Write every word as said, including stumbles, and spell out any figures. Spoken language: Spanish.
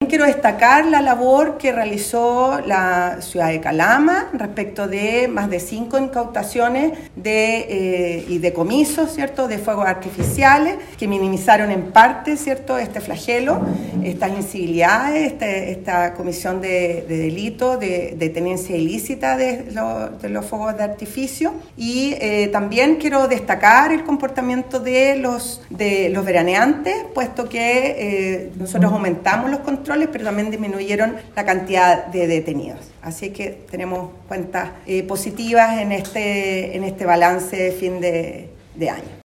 quiero destacar la labor que realizó la ciudad de Calama respecto de más de cinco incautaciones de, eh, y decomisos, ¿cierto?, de fuegos artificiales que minimizaron en parte, ¿cierto?, este flagelo, estas incivilidades, este, esta comisión de, de delito de, de tenencia ilícita de, lo, de los fuegos de artificio. Y eh, también quiero destacar el comportamiento de los, de los veraneantes, puesto que eh, nosotros aumentamos los controles, pero también disminuyeron la cantidad de detenidos. Así que tenemos cuentas eh, positivas en este, en este balance de fin de, de año.